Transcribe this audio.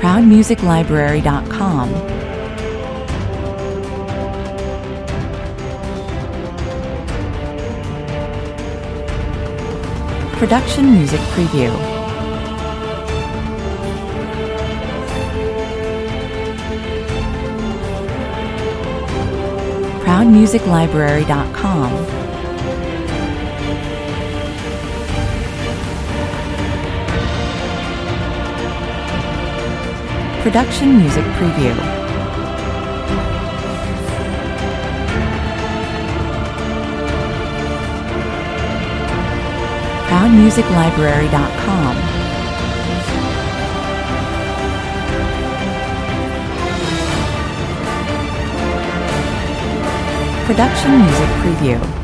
ProudMusicLibrary.com. Production Music Preview. ProudMusicLibrary.com. Production Music Preview. ProudMusicLibrary.com. Production Music Preview.